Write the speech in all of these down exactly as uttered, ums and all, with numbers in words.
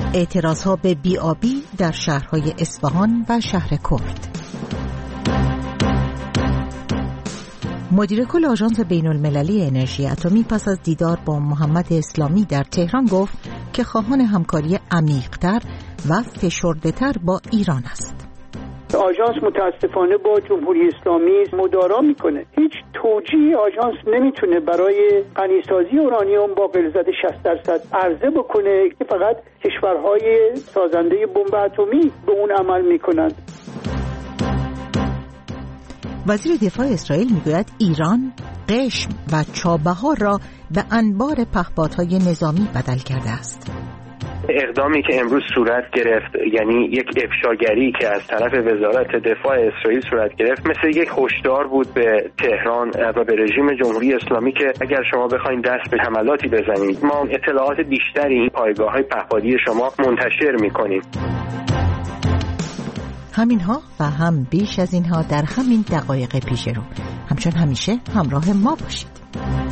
اعتراضها به بی‌آبی در شهرهای اصفهان و شهر کرد. مدیر کل آژانس بین المللی انرژی اتمی پس از دیدار با محمد اسلامی در تهران گفت که خواهان همکاری عمیق‌تر و فشرده‌تر با ایران است. آژانس متاسفانه با جمهوری اسلامی مدارا میکنه. هیچ توجیهی آژانس نمیتونه برای غنیسازی اورانیوم با غلظت شصت درصد عرضه بکنه که فقط کشورهای سازنده بمب اتمی به اون عمل میکنند. وزیر دفاع اسرائیل میگوید ایران قشم و چابهار را به انبار پهپادهای نظامی بدل کرده است. اقدامی که امروز صورت گرفت، یعنی یک افشاگری که از طرف وزارت دفاع اسرائیل صورت گرفت، مثل یک هشدار بود به تهران و به رژیم جمهوری اسلامی که اگر شما بخواید دست به حملاتی بزنید، ما اطلاعات بیشتری این پایگاه‌های پهپادی شما منتشر می‌کنیم. همینها و هم بیش از اینها در همین دقایق پیش رو. همچون همیشه همراه ما باشید.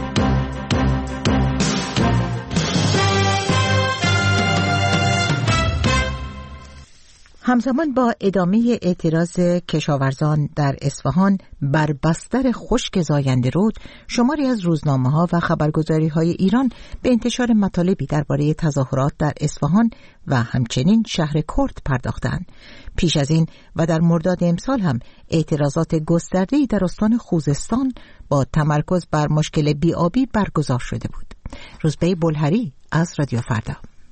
همزمان با ادامه اعتراض کشاورزان در اصفهان بر بستر خشک زاینده رود، شماری از روزنامه‌ها و خبرگزاری‌های ایران به انتشار مطالبی درباره تظاهرات در اصفهان و همچنین شهر کرد پرداختند. پیش از این و در مرداد امسال هم اعتراضات گسترده‌ای در استان خوزستان با تمرکز بر مشکل بی‌آبی برگزار شده بود. روزبه بلهری از رادیو فردا.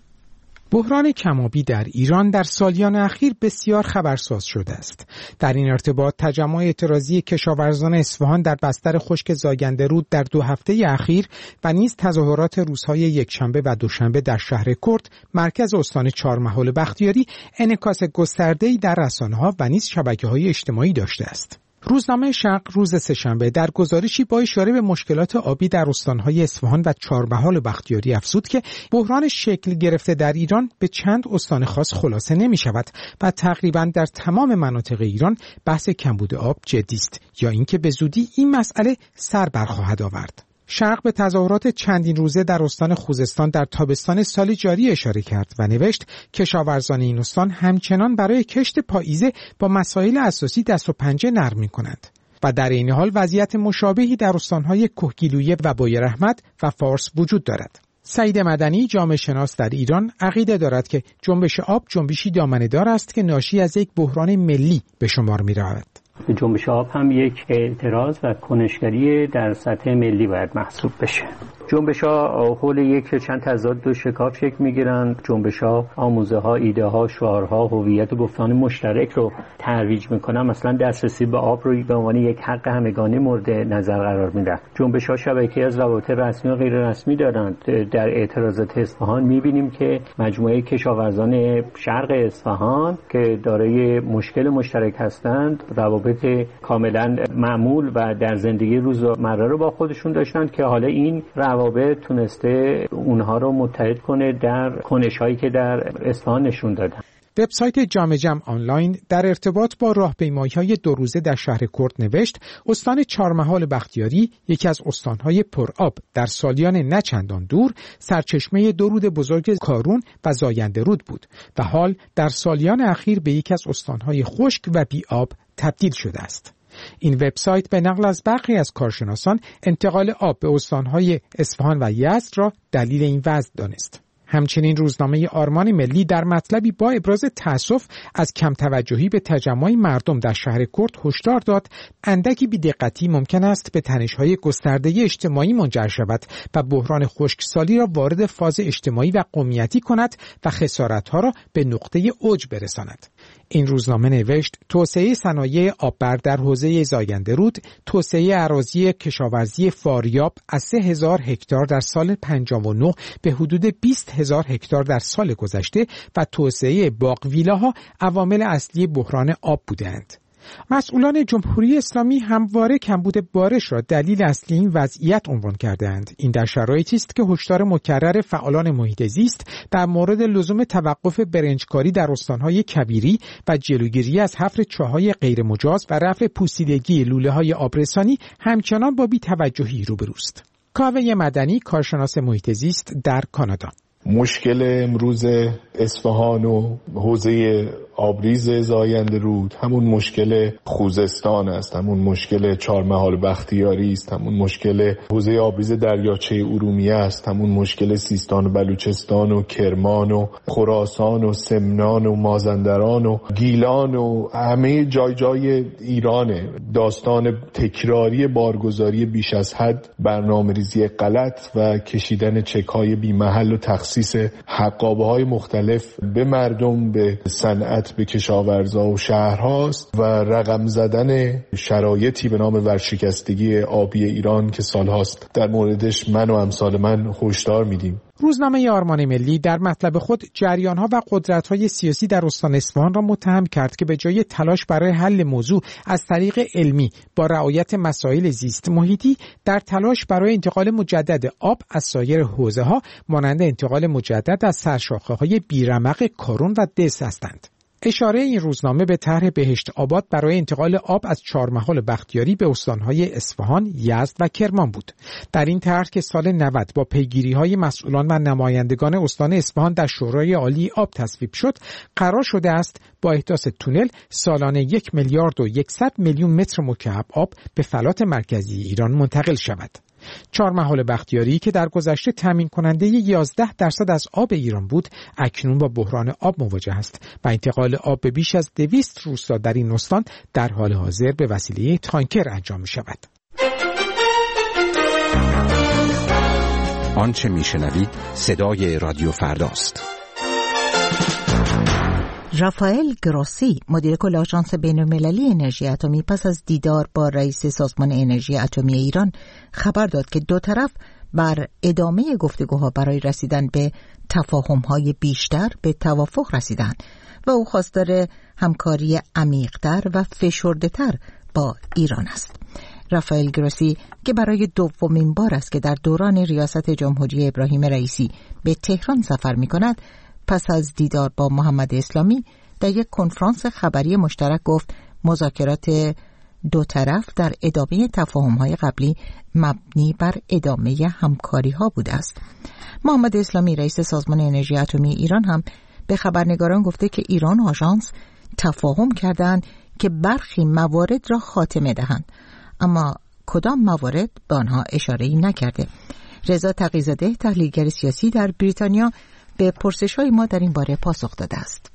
بحران کم‌آبی در ایران در سالیان اخیر بسیار خبرساز شده است. در این ارتباط تجمع اعتراضی کشاورزان اصفهان در بستر خشک زاینده رود در دو هفته اخیر و نیز تظاهرات روزهای یکشنبه و دوشنبه در شهر کرد، مرکز استان چهارمحال بختیاری، انعکاس گسترده‌ای در رسانه‌ها و نیز شبکه‌های اجتماعی داشته است. روزنامه شرق روز سه‌شنبه در گزارشی با اشاره به مشکلات آبی در استان‌های اصفهان و چهارمحال بختیاری افزود که بحران شکل گرفته در ایران به چند استان خاص خلاصه نمی‌شود و تقریباً در تمام مناطق ایران بحث کمبود آب جدی است یا اینکه به زودی این مسئله سر برخواهد آورد. شرق به تظاهرات چندین روزه در استان خوزستان در تابستان سال جاری اشاره کرد و نوشت کشاورزان این استان همچنان برای کشت پاییزه با مسائل اساسی دست و پنجه نرم می‌کنند و در این حال وضعیت مشابهی در استان‌های کهگیلویه و بویراحمد و فارس وجود دارد. سعید مدنی جامعه شناس در ایران عقیده دارد که جنبش آب جنبشی دامنه‌دار است که ناشی از یک بحران ملی به شمار می‌رود. جنبش آب هم یک اعتراض و کنشگری در سطح ملی باید محسوب بشه. جنبش ها حول یک چند تضاد دو شکاف شکل میگیرند. جنبش ها آموزه ها، ایده ها، شعارها، هویت و گفتمان مشترک رو ترویج میکنن. مثلا دسترسی به آب رو به عنوان یک حق همگانی مورد نظر قرار میدن. جنبش ها شبکه‌ای از روابط رسمی و غیر رسمی دارند. در اعتراضات اصفهان میبینیم که مجموعه کشاورزان شرق اصفهان که دارای مشکل مشترک هستند، روابط کاملا معمول و در زندگی روزمره رو با خودشون داشتن که حالا این روابط تونسته اونها رو متحد کنه در کنش‌هایی که در اصفهان نشون دادن. وبسایت جامع جم آنلاین در ارتباط با راهپیمایی‌های دو روزه در شهر کرد نوشت استان چهارمحال بختیاری یکی از استان‌های پرآب در سالیان نه چندان دور سرچشمه دو رود بزرگ کارون و زاینده رود بود و حال در سالیان اخیر به یکی از استان‌های خشک و بی‌آب تبدیل شده است. این وبسایت به نقل از برخی از کارشناسان انتقال آب به استان‌های اصفهان و یزد را دلیل این وضع دانست. همچنین روزنامه آرمان ملی در مطلبی با ابراز تأسف از کم توجهی به تجمع مردم در شهر کرد هشدار داد اندکی بی‌دقتی ممکن است به تنش‌های گسترده اجتماعی منجر شود و بحران خشکسالی را وارد فاز اجتماعی و قومیتی کند و خسارت‌ها را به نقطه اوج برساند. این روزنامه نوشت توسعه صنایع آببر در حوزه زاینده رود، توسعه اراضی کشاورزی فاریاب از سه هزار هکتار در سال پنجاه و نه به حدود بیست هزار هکتار در سال گذشته و توسعه باغ ویلاها عوامل اصلی بحران آب بودند. مسئولان جمهوری اسلامی همواره کمبود بارش را دلیل اصلی این وضعیت عنوان کردند. این در شرایطی است که هشدار مکرر فعالان محیط زیست در مورد لزوم توقف برنجکاری در استانهای کبیری و جلوگیری از حفر چاهای غیر مجاز و رفع پوسیدگی لوله‌های آبرسانی همچنان با بی‌توجهی روبروست. کاوه مدنی کارشناس محیط زیست در کانادا: مشکل امروز اصفهان و حوزه آبریز زاینده رود همون مشکل خوزستان است، همون مشکل چهارمحال بختیاری است، همون مشکل حوزه آبریز دریاچه ارومیه است، همون مشکل سیستان و بلوچستان و کرمان و خراسان و سمنان و مازندران و گیلان و همه جای جای ایرانه. داستان تکراری بارگذاری بیش از حد، برنامه‌ریزی غلط و کشیدن چک‌های بی‌محل و تخصیص حقابه‌های مختلف به مردم، به صنعت، به کشاورزا و شهرهاست و رقم زدن شرایطی به نام ورشکستگی آبی ایران که سالهاست در موردش من و امثال من هشدار میدیم. روزنامه آرمان ملی در مطلب خود جریان‌ها و قدرت‌های سیاسی در استان اصفهان را متهم کرد که به جای تلاش برای حل موضوع از طریق علمی با رعایت مسائل زیست محیطی، در تلاش برای انتقال مجدد آب از سایر حوزه‌ها مانند انتقال مجدد از سرشاخه‌های بیرمق کارون و دس هستند. اشاره این روزنامه به طرح بهشت آباد برای انتقال آب از چهارمحال بختیاری به استانهای اصفهان، یزد و کرمان بود. در این طرح که سال نود با پیگیری‌های مسئولان و نمایندگان استان اصفهان در شورای عالی آب تصویب شد، قرار شده است با احداث تونل سالانه یک میلیارد و صد میلیون متر مکعب آب به فلات مرکزی ایران منتقل شود. چهارمحال بختیاری که در گذشته تامین کننده یازده درصد از آب ایران بود، اکنون با بحران آب مواجه است و انتقال آب به بیش از دویست روستا در این استان در حال حاضر به وسیله تانکر انجام می شود. آنچه می شنوید صدای رادیو فرداست. رافائل گروسی، مدیر کل آژانس بین‌المللی انرژی اتمی، پس از دیدار با رئیس سازمان انرژی اتمی ایران خبر داد که دو طرف بر ادامه گفتگوها برای رسیدن به تفاهم‌های بیشتر به توافق رسیدند و او خواستار همکاری عمیق‌تر و فشرده‌تر با ایران است. رافائل گروسی که برای دومین بار است که در دوران ریاست جمهوری ابراهیم رئیسی به تهران سفر می‌کند، پس از دیدار با محمد اسلامی در یک کنفرانس خبری مشترک گفت مذاکرات دو طرف در ادامه تفاهم‌های قبلی مبنی بر ادامه همکاری‌ها بوده است. محمد اسلامی رئیس سازمان انرژی اتمی ایران هم به خبرنگاران گفته که ایران و آژانس تفاهم کردند که برخی موارد را خاتمه دهند، اما کدام موارد به آنها اشاره‌ای نکرده. رضا تقی‌زاده، تحلیلگر سیاسی در بریتانیا، به پرسش‌های ما در این باره پاسخ داده است.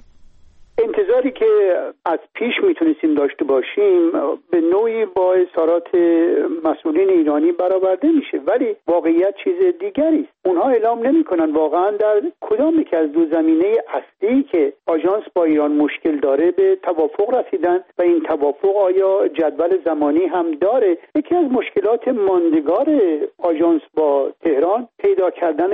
انتظاری که از پیش میتونستیم داشته باشیم به نوعی با اظهارات مسئولین ایرانی برآورده میشه، ولی واقعیت چیز دیگری است. اونها اعلام نمیکنن واقعا در کدام یک از دو زمینه اصلی که آژانس با ایران مشکل داره به توافق رسیدن و این توافق آیا جدول زمانی هم داره. یکی از مشکلات ماندگار آژانس با تهران پیدا کردن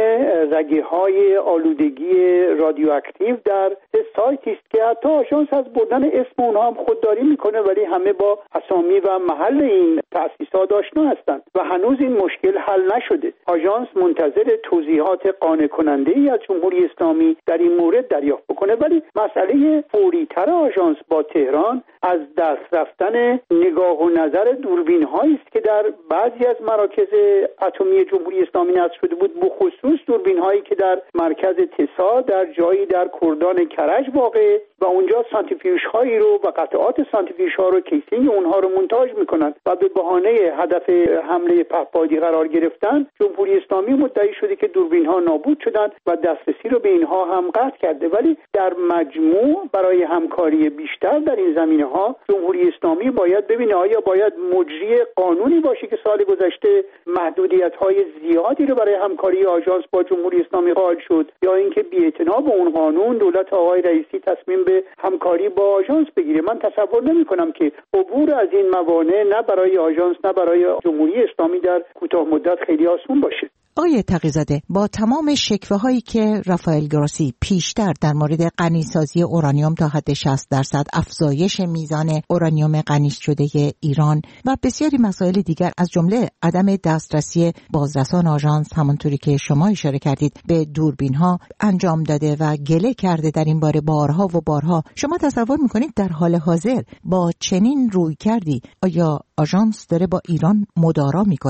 رگه‌های آلودگی رادیواکتیو در سایتی است که حتی آژانس از بردن اسم اونها هم خودداری میکنه، ولی همه با اسامی و محل این تأسیسات آشنا هستند و هنوز این مشکل حل نشده. آژانس منتظر توضیحات قانع کننده ای از جمهوری اسلامی در این مورد دریافت بکنه، ولی مسئله فوری‌تر آژانس با تهران از دست رفتن نگاه و نظر دوربین هایی است که در بعضی از مراکز اتمی جمهوری اسلامی نصب شده بود، بخصوص دوربین هایی که در مرکز تسا در جایی در کردان کرج واقع و اونجا سانتریفیوژ هایی رو و قطعات سانتریفیوژ ها رو، کیسینگ اونها رو مونتاژ میکنن و به بهانه هدف حمله پهپادی قرار گرفتن جمهوری اسلامی مدعی شده که دوربین ها نابود شدن و دسترسی رو به اینها هم قطع کرده. ولی در مجموع برای همکاری بیشتر در این زمینه ها جمهوری اسلامی باید ببینه آیا باید مجری قانونی باشه که سال گذشته محدودیت های زیادی رو برای همکاری آژانس با جمهوری اسلامی قائل شد، یا اینکه بی‌اعتنا به اون قانون دولت آقای رئیسی تصمیم به همکاری با آژانس بگیره. من تصور نمی کنم که عبور از این موانع نه برای آژانس نه برای جمهوری اسلامی در کوتاه مدت خیلی آسون باشه. آقای تقی‌زاده، با تمام شکوه هایی که رافائل گروسی پیشتر در مورد غنیسازی اورانیوم تا حد شصت درصد، افزایش میزان اورانیوم غنی شده ایران و بسیاری مسائل دیگر از جمله عدم دسترسی بازرسان آژانس، همونطوری که شما اشاره کردید، به دوربین ها انجام داده و گله کرده در این باره بارها و بارها، شما تصور میکنید در حال حاضر با چنین روی کردی آیا آژانس داره با ایران مدارا میکنه؟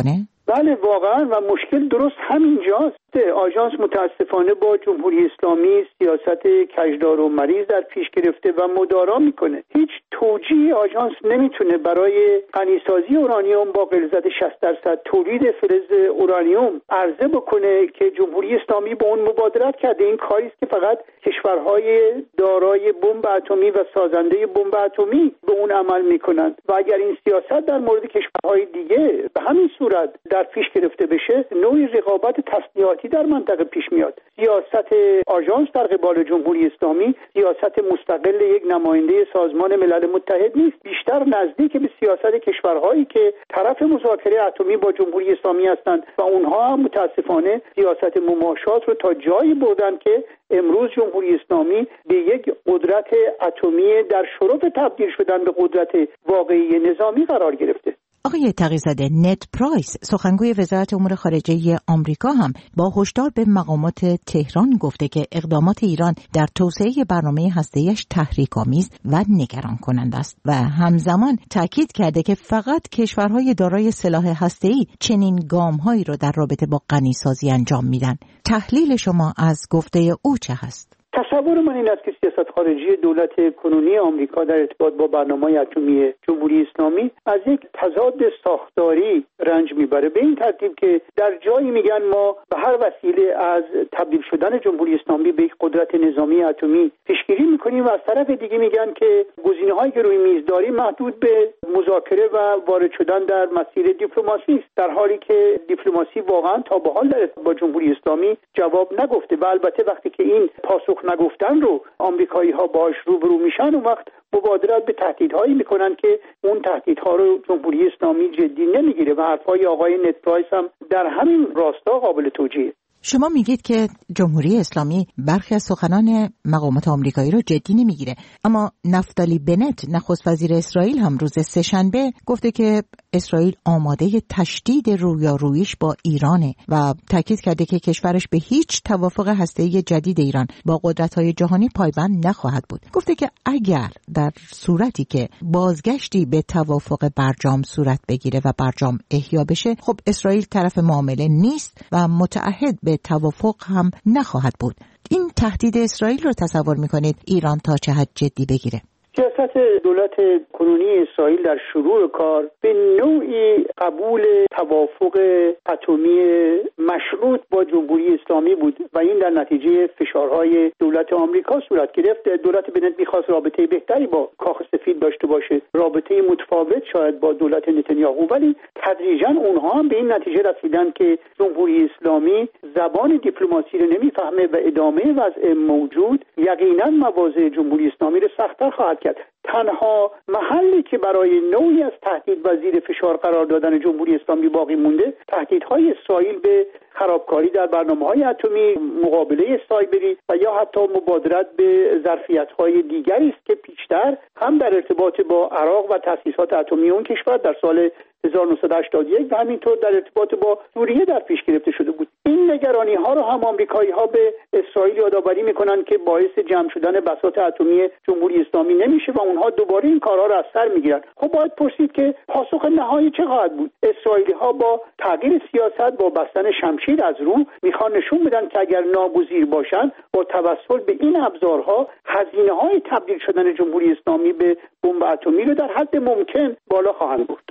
بله واقعا، و مشکل درست همینجاست. آژانس متاسفانه با جمهوری اسلامی سیاست کجدار و مریض در پیش گرفته و مدارا میکنه. هیچ توجیهی آژانس نمیتونه برای غنیسازی اورانیوم با غلظت شصت درصد تولید فلز اورانیوم عرضه بکنه که جمهوری اسلامی با اون مبادرت کرده. این کاری است که فقط کشورهای دارای بمب اتمی و سازنده بمب اتمی به اون عمل میکنند و اگر این سیاست در مورد کشورهای دیگه به همین صورت در پیش گرفته بشه، نوعی رقابت تسلیحاتی در منطقه پیش میاد. سیاست آژانس در قبال جمهوری اسلامی سیاست مستقل یک نماینده سازمان ملل متحد نیست، بیشتر نزدیک به سیاست کشورهایی که طرف مذاکره اتمی با جمهوری اسلامی هستند و اونها هم متاسفانه سیاست مماشات رو تا جایی بردن که امروز جمهوری اسلامی به یک قدرت اتمی در شرف تبدیل شدن به قدرت واقعی نظامی قرار گرفته. آقای تقی‌زاده، نت پرایس سخنگوی وزارت امور خارجه آمریکا هم با هشدار به مقامات تهران گفته که اقدامات ایران در توسعه برنامه هسته‌ایش تحریک‌آمیز و نگران کننده است و همزمان تاکید کرده که فقط کشورهای دارای سلاح هسته‌ای چنین گام‌هایی را در رابطه با غنیسازی انجام میدن. تحلیل شما از گفته او چه هست؟ تصور من این است که سیاست خارجی دولت کنونی آمریکا در ارتباط با برنامه‌های اتمی جمهوری اسلامی از یک تضاد ساختاری رنج میبره، به این ترتیب که در جایی میگن ما به هر وسیله از تبدیل شدن جمهوری اسلامی به یک قدرت نظامی اتمی پیشگیری میکنیم و از طرف دیگه میگن که گزینه‌هایی که روی میز داریم محدود به مذاکره و وارد شدن در مسیر دیپلماسی است، در حالی که دیپلماسی واقعا تا به حال در با جمهوری اسلامی جواب نگفته. و البته وقتی که این پاسخ نگفتن رو آمریکایی ها باهاش روبرو میشن، اون وقت مبادرت به تهدیدهایی میکنن که اون تهدیدها رو جمهوری اسلامی جدی نمیگیره و حرفای آقای نت پرایس هم در همین راستا قابل توجیه. شما میگید که جمهوری اسلامی برخی از سخنان مقامات آمریکایی رو جدی نمیگیره، اما نفتالی بنت نخست وزیر اسرائیل هم روز سه‌شنبه گفته که اسرائیل آماده تشدید رویاروییش با ایرانه و تاکید کرده که کشورش به هیچ توافق هسته‌ای جدید ایران با قدرت‌های جهانی پایبند نخواهد بود. گفته که اگر در صورتی که بازگشتی به توافق برجام صورت بگیره و برجام احیا بشه، خب اسرائیل طرف معامله نیست و متعهد به توافق هم نخواهد بود. این تهدید اسرائیل رو تصور میکنید ایران تا چه حد جدی بگیره؟ سیاست دولت کنونی اسرائیل در شروع کار به نوعی قبول توافق اتمی مشروط با جمهوری اسلامی بود و این در نتیجه فشارهای دولت آمریکا صورت گرفت. دولت بنت میخواست رابطه بهتری با کاخ سفید داشته باشه، رابطه متفاوت شاید با دولت نتانیاهو، ولی تدریجاً اونها هم به این نتیجه رسیدن که جمهوری اسلامی زبان دیپلماسی رو نمیفهمه و ادامه وضع موجود یقینا مواضع جمهوری اسلامی رو سخت‌تر خواهد کرد. تنها محلی که برای نوعی از تهدید و زیر فشار قرار دادن جمهوری اسلامی باقی مونده، تهدیدهای اسرائیل به خرابکاری در برنامه‌های اتمی، مقابله سایبری و یا حتی مبادرت به ظرفیت‌های دیگری است که پیشتر هم در ارتباط با عراق و تأسیسات اتمی اون کشور در سال هزار و نهصد و هشتاد و یک و همینطور در ارتباط با سوریه در پیش گرفته شده بود. این نگرانی ها رو هم آمریکایی ها به اسرائیل یادآوری میکنن که باعث جمع شدن بساط اتمی جمهوری اسلامی نمیشه و اونها دوباره این کارها رو از سر میگیرن. خب باید پرسید که پاسخ نهایی چه خواهد بود؟ اسرائیلی ها با تغییر سیاست، با بستن شمشیر از رو، میخوان نشون بدن که اگر ناگزیر باشن با توسل به این ابزارها هزینه های تبدیل شدن جمهوری اسلامی به بمب اتمی رو در حد ممکن بالا خواهند برد.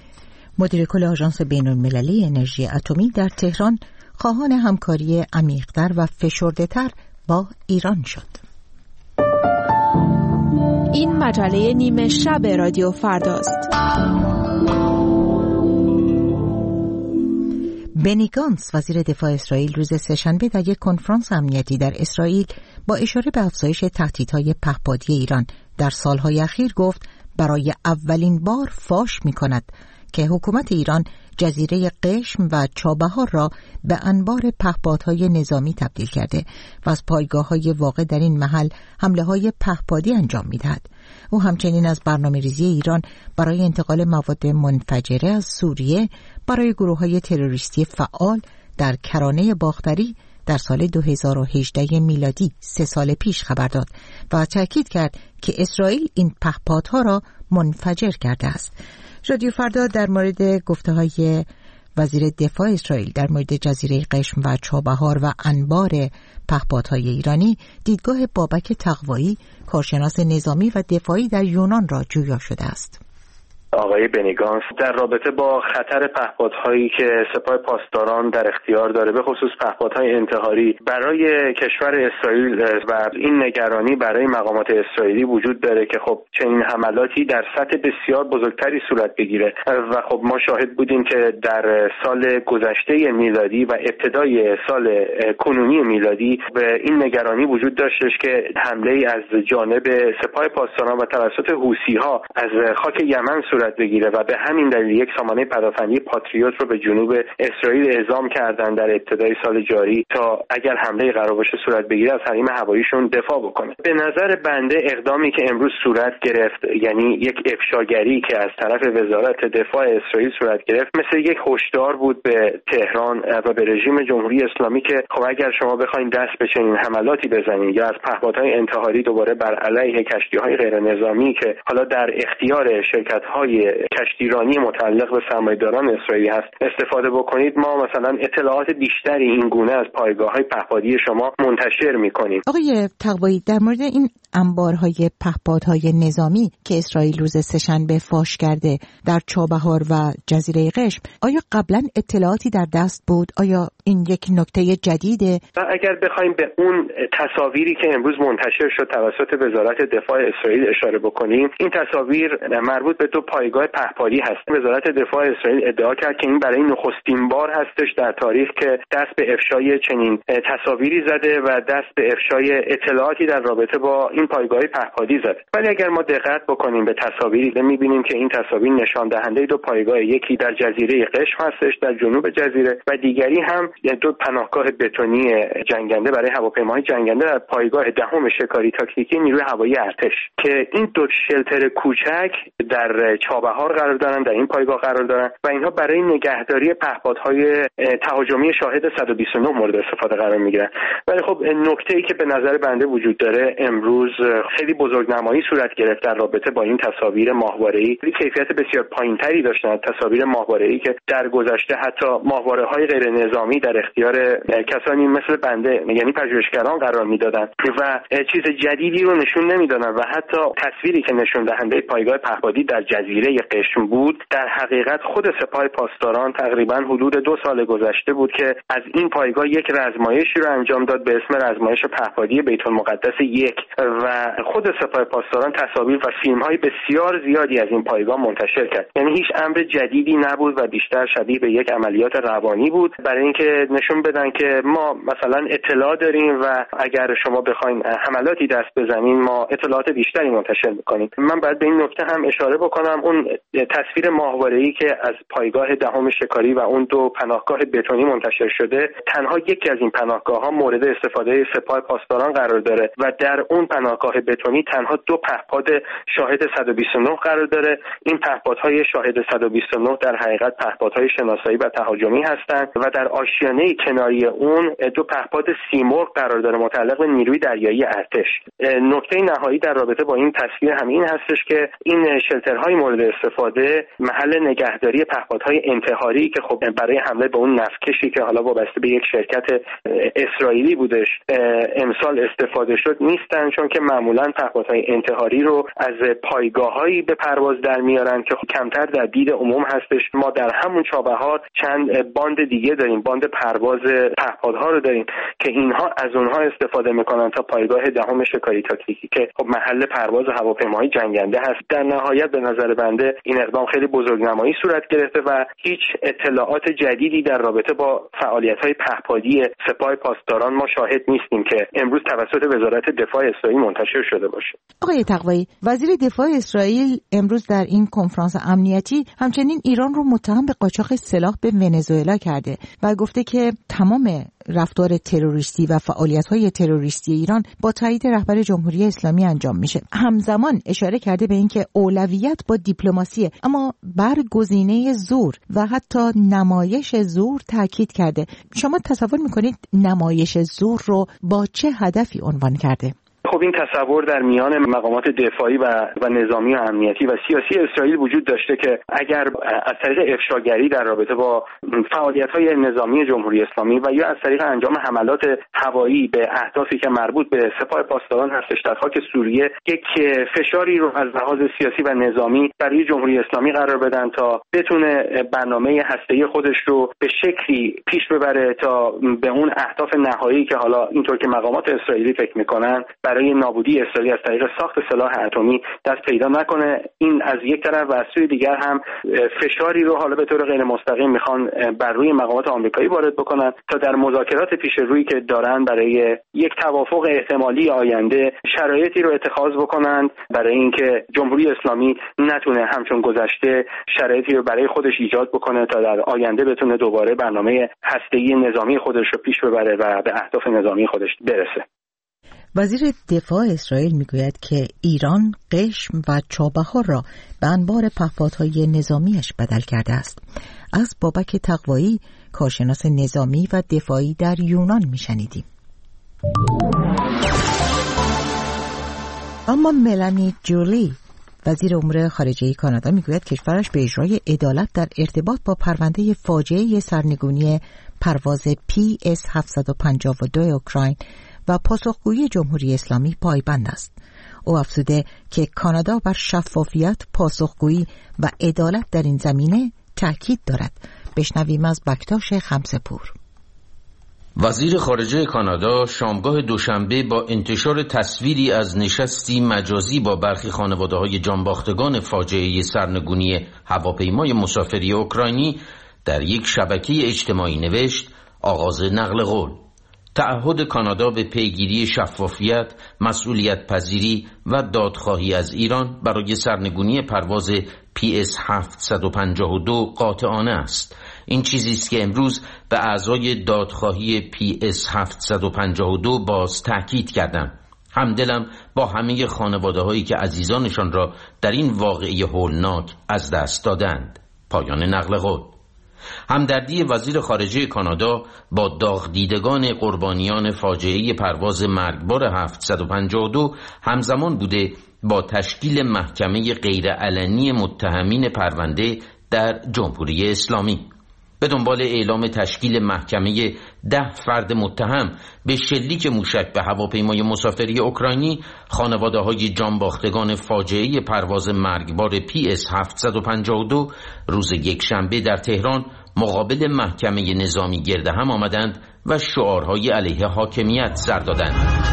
مدیر کل آژانس بین‌المللی انرژی اتمی در تهران خواهان همکاری عمیق‌تر و فشرده‌تر با ایران شد. این مجله نیمه شب رادیو فرداست. بنی گانتس وزیر دفاع اسرائیل روز سه‌شنبه در یک کنفرانس امنیتی در اسرائیل با اشاره به افزایش تهدیدهای پهپادی ایران در سالهای اخیر گفت برای اولین بار فاش می‌کند که حکومت ایران جزیره قشم و چابهار را به انبار پهپادهای نظامی تبدیل کرده و از پایگاه‌های واقع در این محل حمله‌های پهپادی انجام می‌دهد. او همچنین از برنامه‌ریزی ایران برای انتقال مواد منفجره از سوریه برای گروه‌های تروریستی فعال در کرانه باختری در سال دو هزار و هجده میلادی سه سال پیش خبر داد و تاکید کرد که اسرائیل این پهپادها را منفجر کرده است. رادیو فردا در مورد گفته‌های وزیر دفاع اسرائیل در مورد جزیره قشم و چابهار و انبار پهپادهای ایرانی، دیدگاه بابک تقوایی، کارشناس نظامی و دفاعی در یونان را جویا شده است. آقای بنی گانتس در رابطه با خطر پهپادهایی که سپاه پاسداران در اختیار داره، به خصوص پهپادهای انتحاری برای کشور اسرائیل، و این نگرانی برای مقامات اسرائیلی وجود داره که خب چنین حملاتی در سطح بسیار بزرگتری صورت بگیره و خب ما شاهد بودیم که در سال گذشته میلادی و ابتدای سال کنونی میلادی به این نگرانی وجود داشتش که حمله از جانب سپاه پاسداران و توسط حوثی‌ها از خاک یمن صورت بگیره و به همین دلیل یک سامانه پدافندی پاتریوت رو به جنوب اسرائیل اعزام کردن در ابتدای سال جاری تا اگر حمله قرار باشه صورت بگیره از حریم هواییشون دفاع بکنه. به نظر بنده اقدامی که امروز صورت گرفت، یعنی یک افشاگری که از طرف وزارت دفاع اسرائیل صورت گرفت، مثل یک هشدار بود به تهران و به رژیم جمهوری اسلامی که خب اگر شما بخواید دست به چنین حملاتی بزنید یا از پهپادهای انتحاری دوباره بر علیه کشتی‌های غیر نظامی که حالا در اختیار شرکت‌های کشتیرانی متعلق به سرمایه‌داران اسرائیلی هست استفاده بکنید، ما مثلا اطلاعات بیشتری این گونه از پایگاه‌های پهپادی شما منتشر می‌کنیم. آقای تقوایی، در مورد این انبارهای پهپادهای نظامی که اسرائیل روز سه‌شنبه فاش کرده در چابهار و جزیره قشم، آیا قبلا اطلاعاتی در دست بود؟ آیا این یک نکته جدیده؟ و اگر بخوایم به اون تصاویری که امروز منتشر شد توسط وزارت دفاع اسرائیل اشاره بکنیم، این تصاویر مربوط به دو پایگاه پهپادی هست. وزارت دفاع اسرائیل ادعا کرد که این برای نخستین بار هستش در تاریخ که دست به افشای چنین تصاویری زده و دست به افشای اطلاعاتی در رابطه با این پایگاه پهپادی زده. ولی اگر ما دقت بکنیم به تصاویری، می‌بینیم که این تصاویر نشان دهنده دو پایگاه، یکی در جزیره قشم هستش در جنوب جزیره و دیگری هم دو پناهگاه بتونی جنگنده برای هواپیماهای جنگنده در پایگاه دهم شکاری تاکتیکی نیروی هوایی ارتش که این دو شلتر کوچک در چابهار قرار دارن، در این پایگاه قرار دارن و اینها برای نگهداری پهپادهای تهاجمی شاهد صد و بیست و نه مورد استفاده قرار میگیرن. ولی خب نکته‌ای که به نظر بنده وجود داره، امروز خیلی بزرگنمایی صورت گرفت در رابطه با این تصاویر ماهواره‌ای. کیفیت بسیار پایینتری داشتن از تصاویر ماهواره‌ای که در گذشته حتی ماهواره‌های غیر نظامی در اختیار کسانی مثل بنده، یعنی پژوهشگران قرار میدادن و چیز جدیدی رو نشون نمیدادن و حتی تصویری که نشون دهنده پایگاه پهپادی در جزیره قشم بود، در حقیقت خود سپاه پاسداران تقریبا حدود دو سال گذشته بود که از این پایگاه یک رزمایشی رو انجام داد به اسم رزمایش پهپادی بیت المقدس یک و خود سپاه پاسداران تصاویر و فیلم‌های بسیار زیادی از این پایگاه منتشر کرد. یعنی هیچ امر جدیدی نبود و بیشتر شبیه به یک عملیات روانی بود برای اینکه نشون بدن که ما مثلا اطلاع داریم و اگر شما بخواید حملاتی دست بزنین ما اطلاعات بیشتری منتشر می‌کنیم. من باید به این نکته هم اشاره بکنم، اون تصویر ماهواره‌ای که از پایگاه دهم شکاری و اون دو پناهگاه بتونی منتشر شده، تنها یکی از این پناهگاه‌ها مورد استفاده سپاه پاسداران قرار داره و در اون پناهگاه بتونی تنها دو پهپاد شاهد صد و بیست و نه قرار داره. این پهپادهای شاهد صد و بیست و نه در حقیقت پهپادهای شناسایی و تهاجمی هستند و در آشیانه کناری اون دو پهپاد سیمرغ قرار داره متعلق به نیروی دریایی ارتش. نکته نهایی در رابطه با این تصویر همین هستش که این شلترهای مورد استفاده محل نگهداری پهپادهای انتحاری که خب برای حمله به اون نفتکشی که حالا وابسته به یک شرکت اسرائیلی بودش امسال استفاده شد نیستن، چون که معمولا پهپادهای انتحاری رو از پایگاه‌هایی به پرواز در میارن که کمتر در دید عموم هستش. ما در همون چابهار چند باند دیگه داریم، باند پرواز پهپادها رو داریم که اینها از اونها استفاده میکنن تا پایگاه دهم شکاری تاکتیکی که خب محل پرواز هواپیماهای جنگنده هست. در نهایت به نظر بنده این اقدام خیلی بزرگنمایی صورت گرفته و هیچ اطلاعات جدیدی در رابطه با فعالیت‌های پهپادی سپاه پاسداران ما شاهد نیستیم که امروز توسط وزارت دفاع اسرائیل منتشر شده باشه. آقای تقوایی، وزیر دفاع اسرائیل امروز در این کنفرانس امنیتی همچنین ایران رو متهم به قاچاق سلاح به ونزوئلا کرده و گفته که تمام رفتار تروریستی و فعالیت‌های تروریستی ایران با تایید رهبر جمهوری اسلامی انجام میشه. همزمان اشاره کرده به اینکه اولویت با دیپلماسیه، اما بر گزینه زور و حتی نمایش زور تاکید کرده. شما تصور میکنید نمایش زور رو با چه هدفی عنوان کرده؟ خب این تصور در میان مقامات دفاعی و و نظامی و امنیتی و سیاسی اسرائیل وجود داشته که اگر از طریق افشاگری در رابطه با فعالیت‌های نظامی جمهوری اسلامی و یا از طریق انجام حملات هوایی به اهدافی که مربوط به سپاه پاسداران هستش در خاک سوریه یک فشاری رو از لحاظ سیاسی و نظامی برای جمهوری اسلامی قرار بدن تا بتونه برنامه هسته‌ای خودش رو به شکلی پیش ببره تا به اون اهداف نهایی که حالا اینطور که مقامات اسرائیلی فکر میکنن برای نابودی اسرائیل از طریق ساخت سلاح اتمی دست پیدا نکنه. این از یک طرف و از سوی دیگر هم فشاری رو حالا به طور غیر مستقیم میخوان بر روی مقامات آمریکایی وارد بکنن تا در مذاکرات پیش روی که دارن برای یک توافق احتمالی آینده شرایطی رو اتخاذ بکنند برای اینکه جمهوری اسلامی نتونه همچون گذشته شرایطی رو برای خودش ایجاد بکنه تا در آینده بتونه دوباره برنامه هسته‌ای نظامی خودش رو پیش ببره و به اهداف نظامی خودش برسه. وزیر دفاع اسرائیل میگوید که ایران قشم و چابهار را به انبار پهپادهای نظامیش بدل کرده است. از بابک تقوایی، کارشناس نظامی و دفاعی در یونان میشنیدیم. اما ملانی جولی، وزیر امور خارجه کانادا، میگوید کشورش به اجرای عدالت در ارتباط با پرونده فاجعه سرنگونی پرواز پی اس هفتصد و پنجاه و دو اوکراین و پاسخگویی جمهوری اسلامی پایبند است. او افزوده که کانادا بر شفافیت، پاسخگویی و عدالت در این زمینه تاکید دارد. بشنویم از بکتاش خمسه‌پور. وزیر خارجه کانادا شامگاه دوشنبه با انتشار تصویری از نشستی مجازی با برخی خانواده‌های جانباختگان فاجعه سرنگونی هواپیمای مسافری اوکراینی در یک شبکه اجتماعی نوشت: آغاز نقل قول. تعهد کانادا به پیگیری شفافیت، مسئولیت پذیری و دادخواهی از ایران برای سرنگونی پرواز پی اس هفتصد و پنجاه و دو قاطعانه است. این چیزی است که امروز به اعضای دادخواهی پی اس هفتصد و پنجاه و دو باز تاکید کردم. همدلم با همه خانواده هایی که عزیزانشان را در این واقعه هولناک از دست دادند. پایان نقل قول. همدردی وزیر خارجه کانادا با داغدیدگان قربانیان فاجعه پرواز مرگبار هفتصد و پنجاه و دو همزمان بوده با تشکیل محکمه غیرعلنی متهمین پرونده در جمهوری اسلامی. به دنبال اعلام تشکیل محکمه ده فرد متهم به شلیک موشک به هواپیمای مسافری اوکراینی، خانواده‌های جانباختگان فاجعه پرواز مرگبار پی اس هفتصد و پنجاه و دو روز یکشنبه در تهران مقابل محکمه نظامی گرد هم آمدند و شعارهای علیه حاکمیت سر دادند.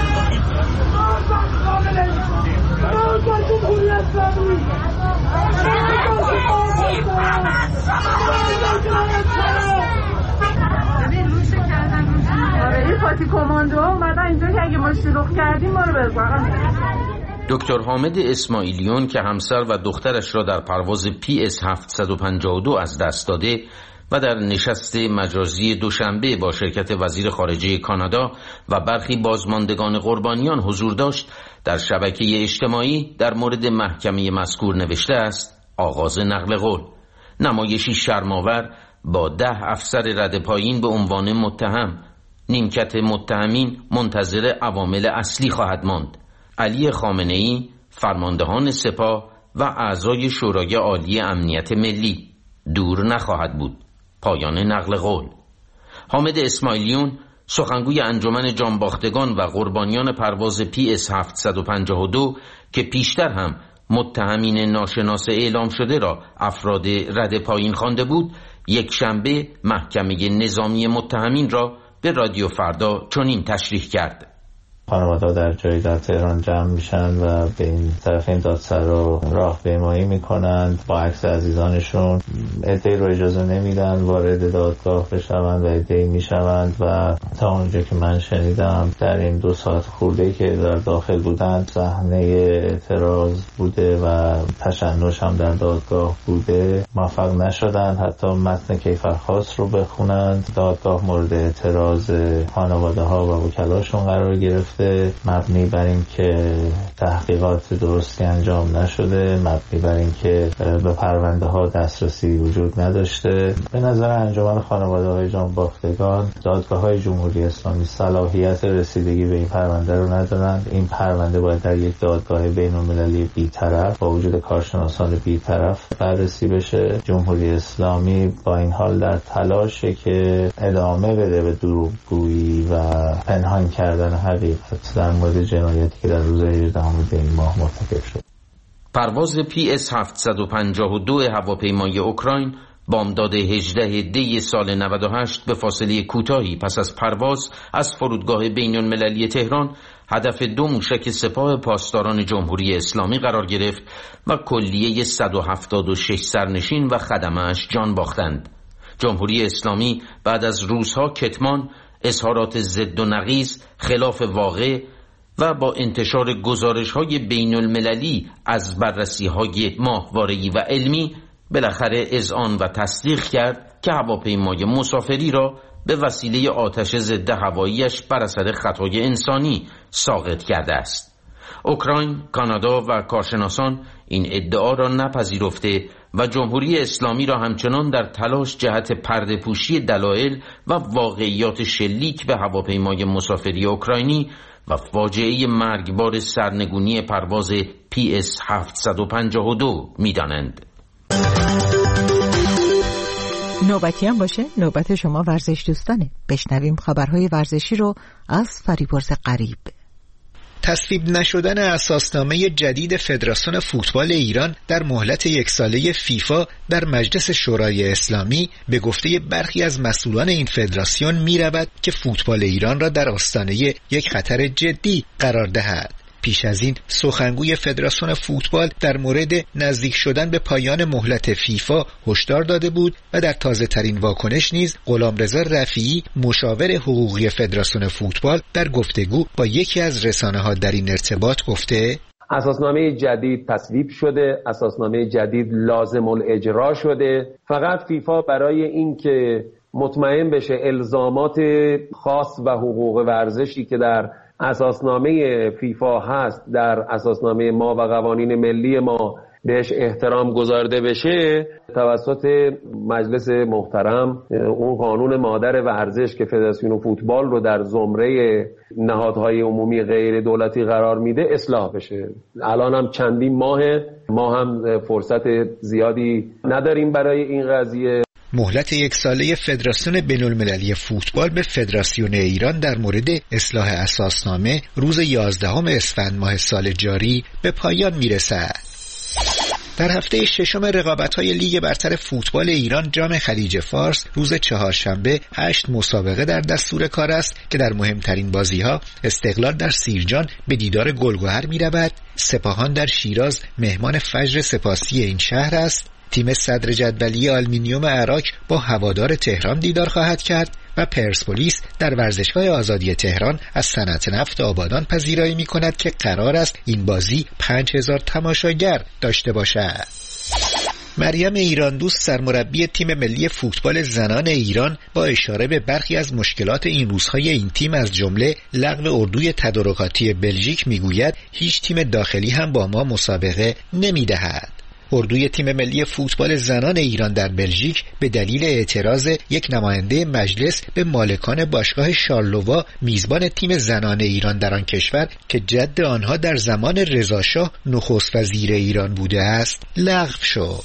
دکتر حامد اسماعیلیون که همسر و دخترش را در پرواز پی اس هفتصد و پنجاه و دو از دست داده و در نشست مجازی دوشنبه با شرکت وزیر خارجه کانادا و برخی بازماندگان قربانیان حضور داشت، در شبکه اجتماعی در مورد محکمه مذکور نوشته است: آغاز نقل قول. نمایشی شرم‌آور با ده افسر رده پایین به عنوان متهم. نیمکت متهمین منتظر عوامل اصلی خواهد ماند: علی خامنه‌ای، فرماندهان سپاه و اعضای شورای عالی امنیت ملی. دور نخواهد بود. پایان نقل قول. حامد اسماعیلیون، سخنگوی انجمن جانباختگان و قربانیان پرواز پی اس هفتصد و پنجاه و دو که پیشتر هم متهمین ناشناس اعلام شده را افراد رده پایین خوانده بود، یک شنبه محکمه نظامی متهمین را به رادیو فردا چنین تشریح کرد: خانواده در جایی در تهران جمع میشن و به این طرف این دادسر رو راهپیمایی میکنند با عکس عزیزانشون. عده‌ای رو اجازه نمیدن وارد دادگاه بشوند و عده‌ای میشوند و تا اونجا که من شنیدم در این دو ساعت خورده که در داخل بودند صحنه اعتراض بوده و تشنج هم در دادگاه بوده. موفق نشدن حتی متن کیفرخواست رو بخونند. دادگاه مورد اعتراض خانواده ها و وکلاشون قرار گرفت گرفته، مبنی بر این که تحقیقات درستی انجام نشده، مبنی بر این که به پرونده ها دسترسی وجود نداشته. به نظر انجمن خانواده های جانباختگان دادگاه های جمهوری اسلامی صلاحیت رسیدگی به این پرونده رو ندارند. این پرونده باید در یک دادگاه بین المللی بی‌طرف با وجود کارشناسان بی‌طرف بررسی بشه. جمهوری اسلامی با این حال در تلاشه که ادامه بده به دروغگویی و پنهان کردن حقیقت در مورد جنایتی که در روز هجدهم دی ماه مرتکب شد. پرواز پی اس هفتصد و پنجاه و دو هواپیمای اوکراین بامداد هجدهم دی سال نود و هشت به فاصله کوتاهی پس از پرواز از فرودگاه بین المللی تهران هدف دو موشک سپاه پاسداران جمهوری اسلامی قرار گرفت و کلیه صد و هفتاد و شش سرنشین و خدمه‌اش جان باختند. جمهوری اسلامی بعد از روزها کتمان، اظهارات ضد و نقیض خلاف واقع و با انتشار گزارش‌های بین المللی از بررسی‌های ماهواره‌ای و علمی بالاخره اذعان و تصدیق کرد که هواپیمای مسافری را به وسیله آتش ضد هوایی‌اش بر اثر خطای انسانی ساقط کرده است. اوکراین، کانادا و کارشناسان این ادعا را نپذیرفته و جمهوری اسلامی را همچنان در تلاش جهت پرده‌پوشی دلایل و واقعیات شلیک به هواپیمای مسافری اوکراینی و فاجعه مرگبار سرنگونی پرواز پی اس هفتصد و پنجاه و دو می‌دانند. نوبتی هم باشه نوبت شما ورزش دوستانه. بشنویم خبرهای ورزشی رو از فریبرز غریب. تصویب نشدن اساسنامه جدید فدراسیون فوتبال ایران در مهلت یک ساله فیفا در مجلس شورای اسلامی به گفته برخی از مسئولان این فدراسیون می رود که فوتبال ایران را در آستانه یک خطر جدی قرار دهد. پیش از این سخنگوی فدراسیون فوتبال در مورد نزدیک شدن به پایان مهلت فیفا هشدار داده بود و در تازه ترین واکنش نیز غلامرضا رفیعی مشاور حقوقی فدراسیون فوتبال در گفتگو با یکی از رسانه‌ها در این ارتباط گفته اساسنامه جدید تصویب شده، اساسنامه جدید لازم الاجرا شده. فقط فیفا برای اینکه مطمئن بشه الزامات خاص و حقوق ورزشی که در اساسنامه فیفا هست در اساسنامه ما و قوانین ملی ما بهش احترام گذارده بشه، توسط مجلس محترم اون قانون مادر ورزش که فدراسیون فوتبال رو در زمره نهادهای عمومی غیر دولتی قرار میده اصلاح بشه. الان هم چندین ماه ما هم فرصت زیادی نداریم برای این قضیه. مهلت یک ساله فدراسیون بین المللی فوتبال به فدراسیون ایران در مورد اصلاح اساسنامه روز یازدهم اسفند ماه سال جاری به پایان میرسد. در هفته ششم رقابت‌های لیگ برتر فوتبال ایران جام خلیج فارس روز چهارشنبه هشت مسابقه در دستور کار است که در مهمترین بازی‌ها استقلال در سیرجان به دیدار گلگهر می‌رود، سپاهان در شیراز مهمان فجر سپاسی این شهر است، تیم صدر جدولی آلومینیوم عراق با هوادار تهران دیدار خواهد کرد و پرسپولیس در ورزشگاه آزادی تهران از صنعت نفت آبادان پذیرایی می‌کند که قرار است این بازی پنج هزار تماشاگر داشته باشد. مریم ایران دوست سرمربی تیم ملی فوتبال زنان ایران با اشاره به برخی از مشکلات این روزهای این تیم از جمله لغو اردوی تدارکاتی بلژیک میگوید هیچ تیم داخلی هم با ما مسابقه نمی‌دهد. اردوی تیم ملی فوتبال زنان ایران در بلژیک به دلیل اعتراض یک نماینده مجلس به مالکان باشگاه شارلووا میزبان تیم زنان ایران در آن کشور که جد آنها در زمان رضاشاه نخست وزیر ایران بوده است لغو شد.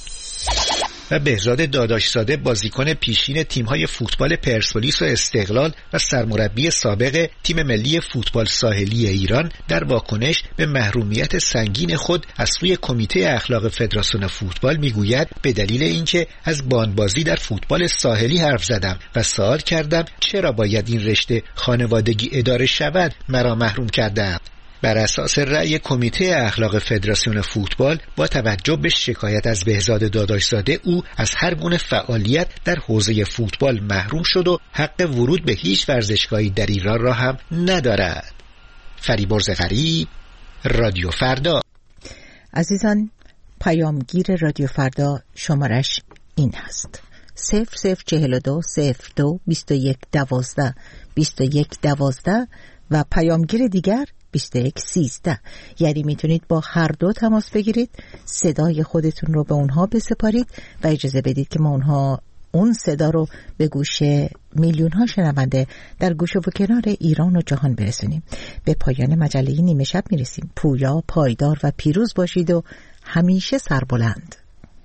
و بهزاد داداشزاده بازیکن پیشین تیم‌های فوتبال پرسپولیس و استقلال و سرمربی سابق تیم ملی فوتبال ساحلی ایران در واکنش به محرومیت سنگین خود از سوی کمیته اخلاق فدراسیون فوتبال میگوید به دلیل اینکه از باندبازی در فوتبال ساحلی حرف زدم و سوال کردم چرا باید این رشته خانوادگی اداره شود مرا محروم کردند. بر اساس رأی کمیته اخلاق فدراسیون فوتبال با توجه به شکایت از بهزاد داداشزاده او از هر گونه فعالیت در حوزه فوتبال محروم شد و حق ورود به هیچ ورزشگاهی در ایران را هم ندارد. فریبرز غریب، رادیو فردا. عزیزان، پیامگیر رادیو فردا شمارش این هست: صفر صفر چهل و دو صفر دو بیست و یک دوازده بیست و یک دوازده و پیامگیر دیگر بیست و یک سیزده. یعنی میتونید با هر دو تماس بگیرید، صدای خودتون رو به اونها بسپارید و اجازه بدید که ما اونها اون صدا رو به گوش میلیون ها شنونده در گوش و کنار ایران و جهان برسونیم. به پایان مجله نیمه شب میرسیم. پویا، پایدار و پیروز باشید و همیشه سربلند.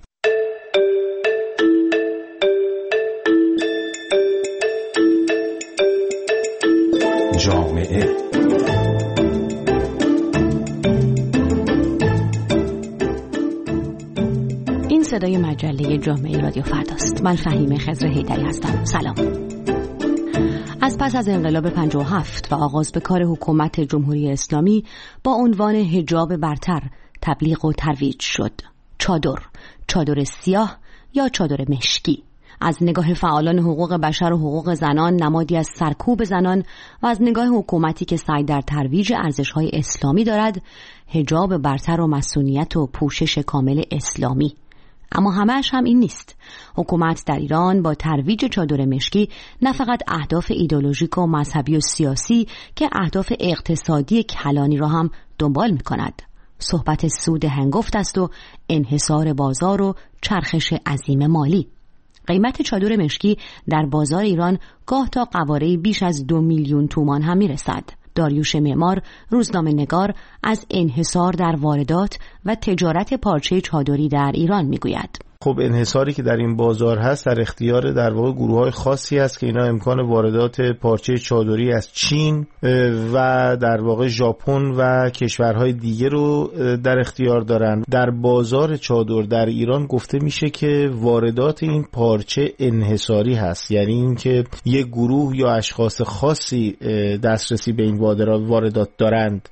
جامعه این صدای مجله جامعه رادیو فرداست. من فهیمه خضر حیدری هستم. سلام. از پس از انقلاب پنجاه و هفت و آغاز به کار حکومت جمهوری اسلامی با عنوان حجاب برتر تبلیغ و ترویج شد. چادر، چادر سیاه یا چادر مشکی، از نگاه فعالان حقوق بشر و حقوق زنان نمادی از سرکوب زنان و از نگاه حکومتی که سعی در ترویج ارزش‌های اسلامی دارد، حجاب برتر و مسئولیت و پوشش کامل اسلامی. اما همه‌اش هم این نیست. حکومت در ایران با ترویج چادر مشکی نه فقط اهداف ایدئولوژیک و مذهبی و سیاسی که اهداف اقتصادی کلانی را هم دنبال می‌کند. صحبت سود هنگفت است و انحصار بازار و چرخش عظیم مالی. قیمت چادر مشکی در بازار ایران گاه تا قواره بیش از دو میلیون تومان هم میرسد. داریوش معمار، روزنامه نگار، از انحصار در واردات و تجارت پارچه چادری در ایران میگوید. خب انحصاری که در این بازار هست در اختیار در واقع گروه‌های خاصی است که اینا امکان واردات پارچه چادری از چین و در واقع ژاپن و کشورهای دیگه رو در اختیار دارن. در بازار چادر در ایران گفته میشه که واردات این پارچه انحصاری هست، یعنی اینکه یک گروه یا اشخاص خاصی دسترسی به این واردات دارند.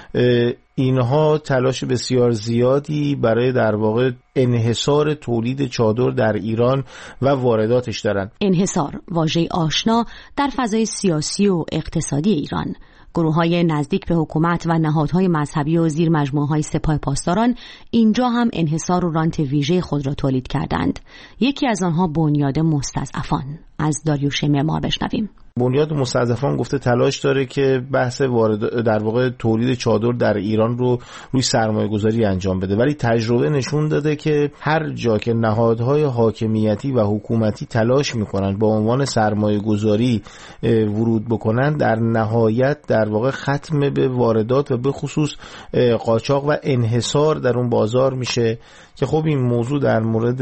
اینها تلاش بسیار زیادی برای در واقع انحصار تولید چادر در ایران و وارداتش دارند. انحصار، واژه آشنا در فضای سیاسی و اقتصادی ایران. گروه‌های نزدیک به حکومت و نهادهای مذهبی و زیر مجموعه‌های سپاه پاسداران اینجا هم انحصار و رانت ویژه خود را تولید کردند. یکی از آنها بنیاد مستضعفان. از داریوش معمار بشنویم. بنیاد مستضعفان گفته تلاش داره که بحث وارد در واقع تولید چادر در ایران رو روی سرمایه گذاری انجام بده، ولی تجربه نشون داده که هر جا که نهادهای حاکمیتی و حکومتی تلاش میکنن با عنوان سرمایه گذاری ورود بکنن، در نهایت در واقع ختم به واردات و به خصوص قاچاق و انحصار در اون بازار میشه که خب این موضوع در مورد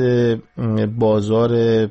بازار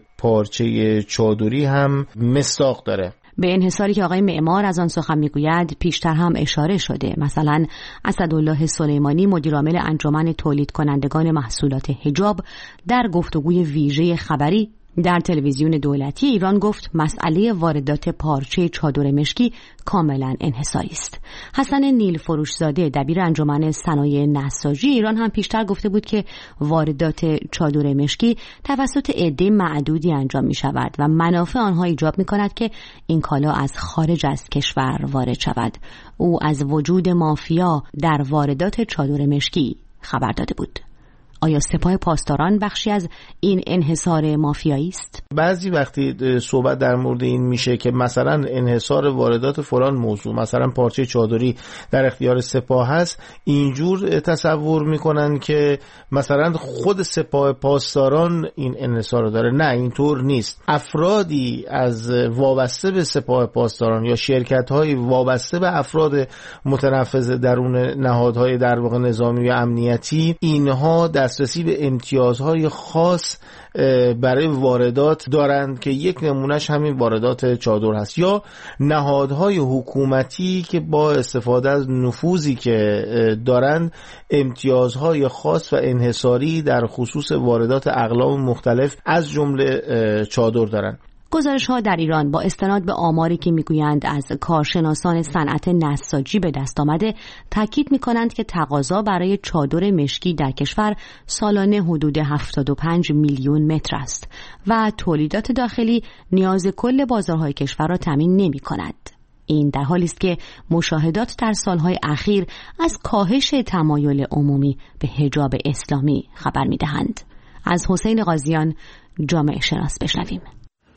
پارچه چادری هم مصداق داره. به انحصاری که آقای معمار از آن سخن میگوید پیشتر هم اشاره شده. مثلا اسدالله سلیمانی، مدیرعامل انجمن تولید کنندگان محصولات حجاب، در گفتگوی ویژه خبری در تلویزیون دولتی ایران گفت مسئله واردات پارچه چادر مشکی کاملا انحصاری است. حسن نیل فروشزاده، دبیر انجمن صنایع نساجی ایران، هم پیشتر گفته بود که واردات چادر مشکی توسط عده معدودی انجام می شود و منافع آنها ایجاب می کند که این کالا از خارج از کشور وارد شود. او از وجود مافیا در واردات چادر مشکی خبر داده بود. آیا سپاه پاسداران بخشی از این انحصار مافیایی است؟ بعضی وقتی صحبت در مورد این میشه که مثلا انحصار واردات فلان موضوع، مثلا پارچه چادری در اختیار سپاه هست، اینجور تصور میکنن که مثلا خود سپاه پاسداران این انحصار رو داره. نه، اینطور نیست. افرادی از وابسته به سپاه پاسداران یا شرکت‌های وابسته به افراد متنفذ درون نهادهای در واقع نظامی و امنیتی، اینها دسترسی به امتیازهای خاص برای واردات دارند که یک نمونهش همین واردات چادر هست، یا نهادهای حکومتی که با استفاده از نفوذی که دارند امتیازهای خاص و انحصاری در خصوص واردات اقلام مختلف از جمله چادر دارند. گزارش ها در ایران با استناد به آماری که میگویند از کارشناسان صنعت نساجی به دست آمده تاکید میکنند که تقاضا برای چادر مشکی در کشور سالانه حدود هفتاد و پنج میلیون متر است و تولیدات داخلی نیاز کل بازارهای کشور را تامین نمی کند. این در حالی است که مشاهدات در سالهای اخیر از کاهش تمایل عمومی به حجاب اسلامی خبر میدهند. از حسین قاضیان، جامعه شناس، بشنویم.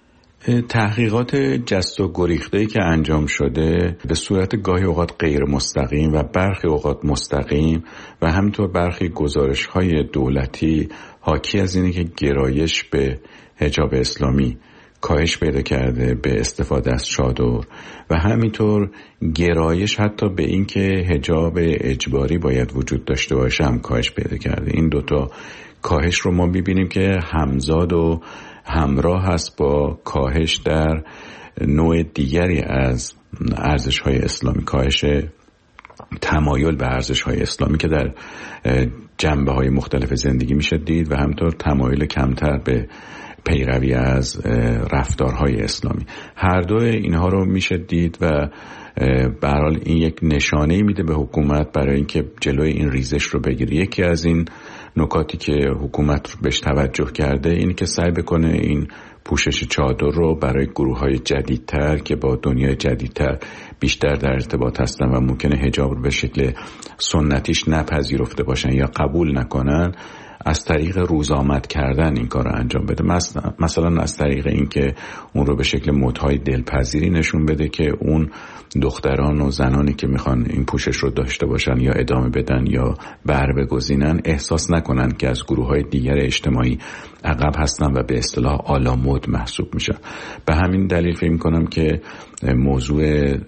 تحقیقات جست و گریخته‌ای که انجام شده به صورت گاهی اوقات غیر مستقیم و برخی اوقات مستقیم و همینطور برخی گزارش‌های دولتی حاکی از اینه که گرایش به حجاب اسلامی کاهش پیدا کرده به استفاده از چادر و همینطور گرایش حتی به این که حجاب اجباری باید وجود داشته باشه هم کاهش پیدا کرده. این دوتا کاهش رو ما می‌بینیم که همزاد و همراه هست با کاهش در نوع دیگری از ارزش‌های اسلامی، کاهش تمایل به ارزش‌های اسلامی که در جنبه‌های مختلف زندگی میشه دید و همینطور تمایل کمتر به پیروی از رفتارهای اسلامی. هر دو اینها رو میشه دید و به هر حال این یک نشانه میده به حکومت برای اینکه جلوی این ریزش رو بگیره. یکی از این نکاتی که حکومت رو بهش توجه کرده اینه که سعی بکنه این پوشش چادر رو برای گروه‌های جدیدتر که با دنیای جدیدتر بیشتر در ارتباط هستن و ممکنه حجاب رو به شکل سنتیش نپذیرفته باشن یا قبول نکنن، از طریق روزآمد کردن این کار رو انجام بده. مثلا مثلا از طریق اینکه اون رو به شکل مدهای دلپذیری نشون بده که اون دختران و زنانی که میخوان این پوشش رو داشته باشن یا ادامه بدن یا بر بگزینن احساس نکنن که از گروه‌های دیگر اجتماعی عقب هستن و به اصطلاح آلا مد محسوب میشن. به همین دلیل فکر میکنم که موضوع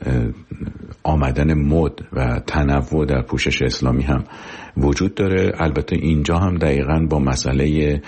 آمدن مد و تنوع در پوشش اسلامی هم وجود داره. البته اینجا هم دقیقاً با مسئله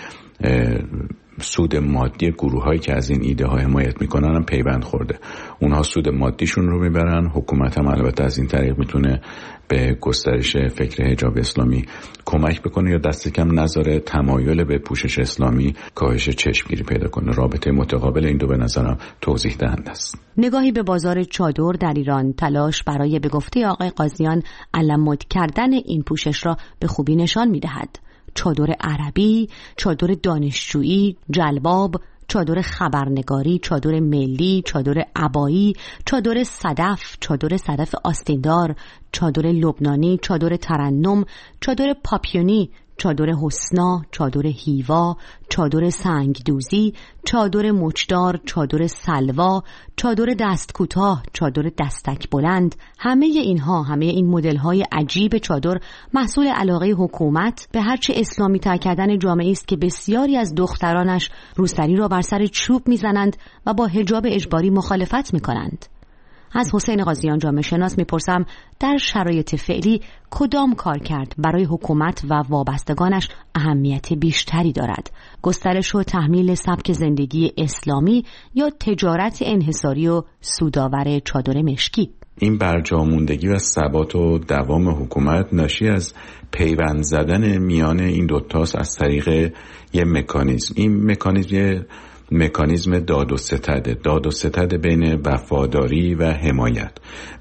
سود مادی گروه‌هایی که از این ایده ها حمایت میکنن هم پیوند خورده. اونها سود مادیشون رو میبرن، حکومت هم البته از این طریق میتونه به گسترش فکر حجاب اسلامی کمک بکنه یا دست کم نذاره تمایل به پوشش اسلامی کاهش چشمگیری پیدا کنه. رابطه متقابل این دو به نظرم توضیح دهنده است. نگاهی به بازار چادر در ایران تلاش برای به گفته آقای قاضیان علم‌مد کردن این پوشش را به خوبی نشان میدهد. چادر عربی، چادر دانشجویی، جلباب، چادر خبرنگاری، چادر ملی، چادر عبایی، چادر صدف، چادر صدف آستیندار، چادر لبنانی، چادر ترنم، چادر پاپیونی، چادر حسنا، چادر هیوا، چادر سنگدوزی، چادر مچدار، چادر سلوا، چادر دست کوتاه، چادر دستک بلند، همه اینها، همه این مدل‌های عجیب چادر محصول علاقه حکومت به هرچه اسلامی تر کردن جامعه است که بسیاری از دخترانش روسری را بر سر چوب میزنند و با حجاب اجباری مخالفت میکنند. از حسین قاضیان جامعه شناس میپرسم در شرایط فعلی کدام کار کرد برای حکومت و وابستگانش اهمیت بیشتری دارد؟ گسترش و تحمیل سبک زندگی اسلامی یا تجارت انحصاری و سودآور چادر مشکی؟ این برجاموندگی و ثبات و دوام حکومت ناشی از پیوند زدن میان این دوتاست از طریق یه مکانیزم. این مکانیزم یه مکانیزم داد و ستده داد و ستده بین وفاداری و حمایت.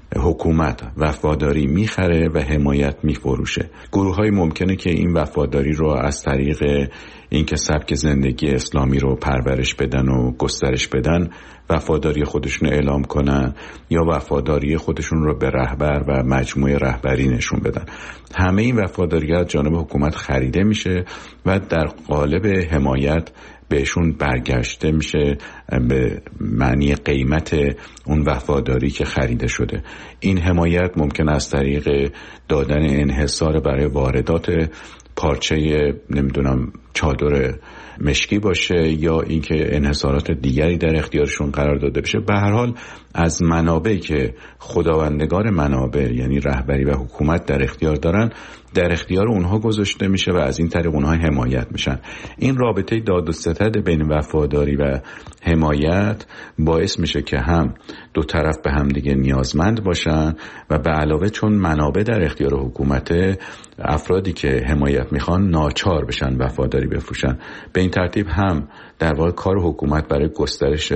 حکومت وفاداری میخره و حمایت میفروشه. گروه های ممکنه که این وفاداری رو از طریق اینکه سبک زندگی اسلامی رو پرورش بدن و گسترش بدن وفاداری خودشون رو اعلام کنن یا وفاداری خودشون رو به رهبر و مجموعه رهبری نشون بدن. همه این وفاداری از جانب حکومت خریده میشه و در قالب حمایت بهشون برگشته میشه به معنی قیمت اون وفاداری که خریده شده. این حمایت ممکن از طریق دادن انحصار برای واردات پارچه نمیدونم چادر مشکی باشه یا اینکه انحصارات دیگری در اختیارشون قرار داده بشه. به هر حال از منابعی که خداوندگار منابع یعنی رهبری و حکومت در اختیار دارن در اختیار اونها گذاشته میشه و از این طریق اونها حمایت میشن. این رابطه داد و ستد بین وفاداری و حمایت باعث میشه که هم دو طرف به هم دیگه نیازمند باشن و به علاوه چون منابع در اختیار حکومت افرادی که حمایت میخوان ناچار بشن وفاداری بفروشن. به این ترتیب هم در واقع کار حکومت برای گسترش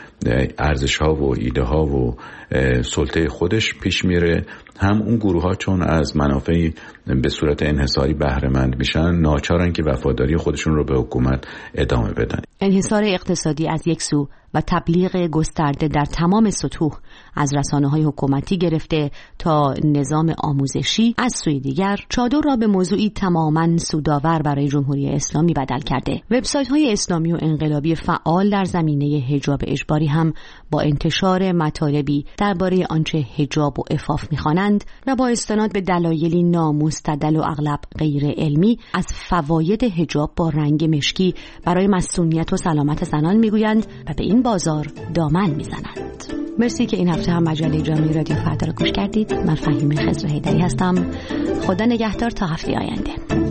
ارزش ها و ایده ها و سلطه خودش پیش میره، هم اون گروه ها چون از منافع به صورت انحصاری بهره مند میشن ناچارن که وفاداری خودشون رو به حکومت ادامه بدن. انحصار اقتصادی از یک سو و تبلیغ گسترده در تمام سطوح از رسانه‌های حکومتی گرفته تا نظام آموزشی از سوی دیگر چادر را به موضوعی تماماً سودآور برای جمهوری اسلامی بدل کرده. وبسایت‌های اسلامی و انقلابی فعال در زمینه حجاب اجباری هم با انتشار مطالبی درباره آنچه حجاب و عفاف می‌خوانند و با استناد به دلایلی نامستدل و اغلب غیر علمی از فواید حجاب با رنگ مشکی برای مصونیت و سلامت زنان می‌گویند و به این بازار دامن می‌زنند. مرسی که این هفته هم مجله جامعه رادیو فردا را گوش کردید. من فهیمه خضر حیدری هستم. خدا نگهدار تا هفته آینده.